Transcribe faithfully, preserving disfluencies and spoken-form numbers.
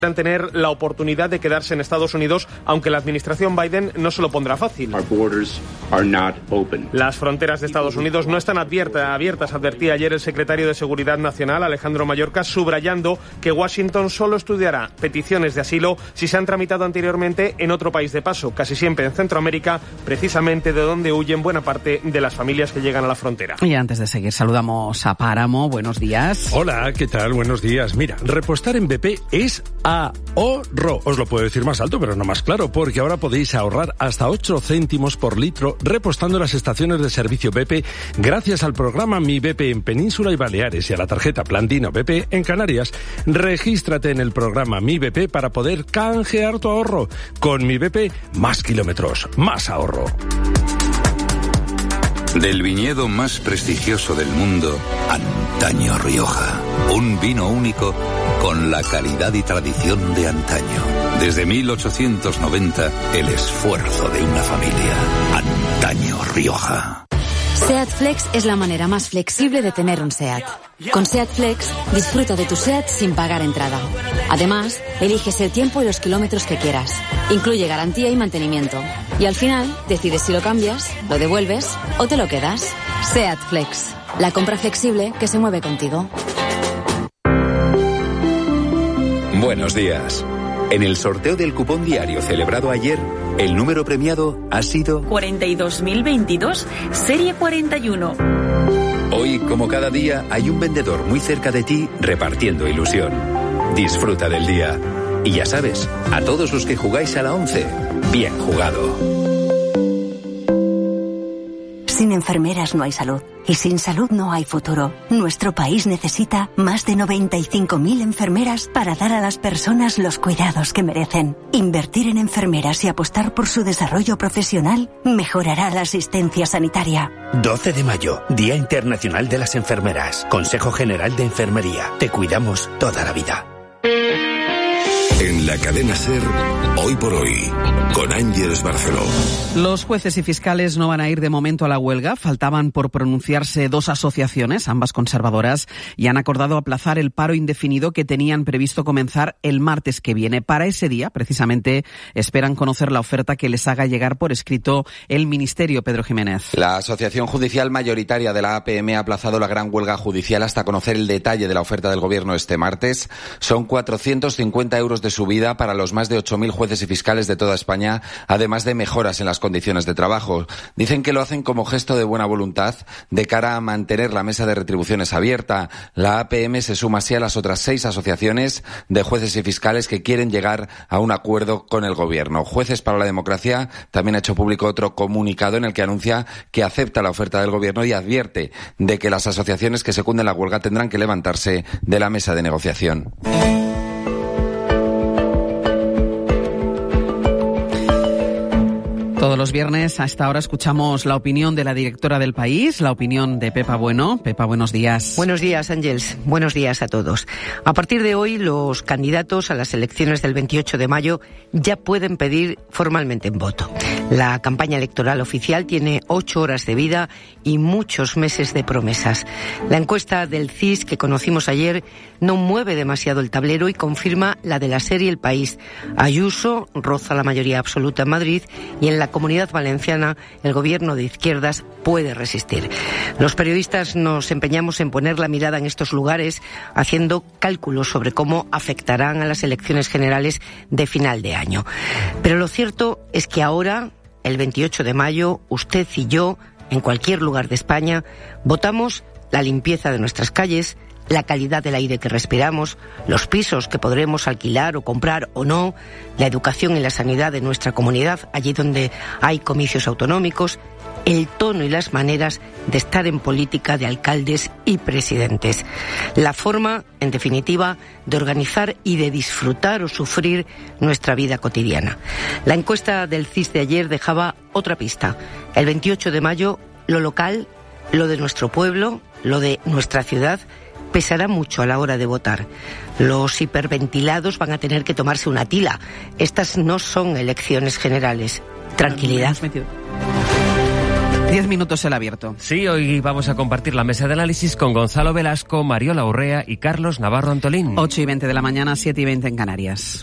tener la oportunidad de quedarse en Estados Unidos, aunque la administración Biden no se lo pondrá fácil. Las fronteras de Estados Unidos no están abierta, abiertas, advertía ayer el secretario de Seguridad Nacional, Alejandro Mayorkas, subrayando que Washington solo estudiará peticiones de asilo si se han tramitado anteriormente en otro país de paso, casi siempre en Centroamérica, precisamente de donde huyen buena parte de las familias que llegan a la frontera. Y antes de seguir, saludamos a Páramo. Buenos días. Hola, ¿qué tal? Buenos días. Mira, repostar en B P es ahorro. Os lo puedo decir más alto, pero no más claro, porque ahora podéis ahorrar hasta ocho céntimos por litro repostando en las estaciones de servicio B P gracias al programa Mi B P en Península y Baleares y a la tarjeta Plandino B P en Canarias. Regístrate en el programa Mi B P para poder canjear tu ahorro. Con Mi B P, más kilómetros, más ahorro. Del viñedo más prestigioso del mundo, Antaño Rioja. Un vino único con la calidad y tradición de antaño. Desde mil ochocientos noventa, el esfuerzo de una familia. Antaño Rioja. SEAT Flex es la manera más flexible de tener un SEAT. Con SEAT Flex, disfruta de tu SEAT sin pagar entrada. Además, eliges el tiempo y los kilómetros que quieras. Incluye garantía y mantenimiento. Y al final, decides si lo cambias, lo devuelves o te lo quedas. SEAT Flex, la compra flexible que se mueve contigo. Buenos días. En el sorteo del cupón diario celebrado ayer, el número premiado ha sido cuarenta y dos mil veintidós, serie cuarenta y uno. Hoy, como cada día, hay un vendedor muy cerca de ti repartiendo ilusión. Disfruta del día. Y ya sabes, a todos los que jugáis a la once, bien jugado. Sin enfermeras no hay salud. Y sin salud no hay futuro. Nuestro país necesita más de noventa y cinco mil enfermeras para dar a las personas los cuidados que merecen. Invertir en enfermeras y apostar por su desarrollo profesional mejorará la asistencia sanitaria. doce de mayo, Día Internacional de las Enfermeras. Consejo General de Enfermería. Te cuidamos toda la vida. En la cadena SER, Hoy por Hoy, con Ángeles Barceló. Los jueces y fiscales no van a ir de momento a la huelga. Faltaban por pronunciarse dos asociaciones, ambas conservadoras, y han acordado aplazar el paro indefinido que tenían previsto comenzar el martes que viene. Para ese día, precisamente, esperan conocer la oferta que les haga llegar por escrito el Ministerio. Pedro Jiménez. La Asociación Judicial Mayoritaria de la A P M ha aplazado la gran huelga judicial hasta conocer el detalle de la oferta del Gobierno este martes. Son cuatrocientos cincuenta euros de subida para los más de ocho mil jueces y fiscales de toda España, además de mejoras en las condiciones de trabajo. Dicen que lo hacen como gesto de buena voluntad de cara a mantener la mesa de retribuciones abierta. La A P M se suma así a las otras seis asociaciones de jueces y fiscales que quieren llegar a un acuerdo con el Gobierno. Jueces para la Democracia también ha hecho público otro comunicado en el que anuncia que acepta la oferta del Gobierno y advierte de que las asociaciones que secunden la huelga tendrán que levantarse de la mesa de negociación. Todos los viernes a esta hora escuchamos la opinión de la directora del País, la opinión de Pepa Bueno. Pepa, buenos días. Buenos días, Ángels. Buenos días a todos. A partir de hoy, los candidatos a las elecciones del veintiocho de mayo ya pueden pedir formalmente un voto. La campaña electoral oficial tiene ocho horas de vida y muchos meses de promesas. La encuesta del C I S que conocimos ayer no mueve demasiado el tablero y confirma la de la serie El País. Ayuso roza la mayoría absoluta en Madrid y en la Comunidad Valenciana el gobierno de izquierdas puede resistir. Los periodistas nos empeñamos en poner la mirada en estos lugares haciendo cálculos sobre cómo afectarán a las elecciones generales de final de año. Pero lo cierto es que ahora, el veintiocho de mayo, usted y yo, en cualquier lugar de España, votamos la limpieza de nuestras calles, la calidad del aire que respiramos, los pisos que podremos alquilar o comprar o no, la educación y la sanidad de nuestra comunidad, allí donde hay comicios autonómicos, el tono y las maneras de estar en política de alcaldes y presidentes. La forma, en definitiva, de organizar y de disfrutar o sufrir nuestra vida cotidiana. La encuesta del C I S de ayer dejaba otra pista. El veintiocho de mayo, lo local, lo de nuestro pueblo, lo de nuestra ciudad, pesará mucho a la hora de votar. Los hiperventilados van a tener que tomarse una tila. Estas no son elecciones generales. Tranquilidad. Diez minutos el abierto. Sí, hoy vamos a compartir la mesa de análisis con Gonzalo Velasco, Mariola Urrea y Carlos Navarro Antolín. Ocho y veinte de la mañana, siete y veinte en Canarias.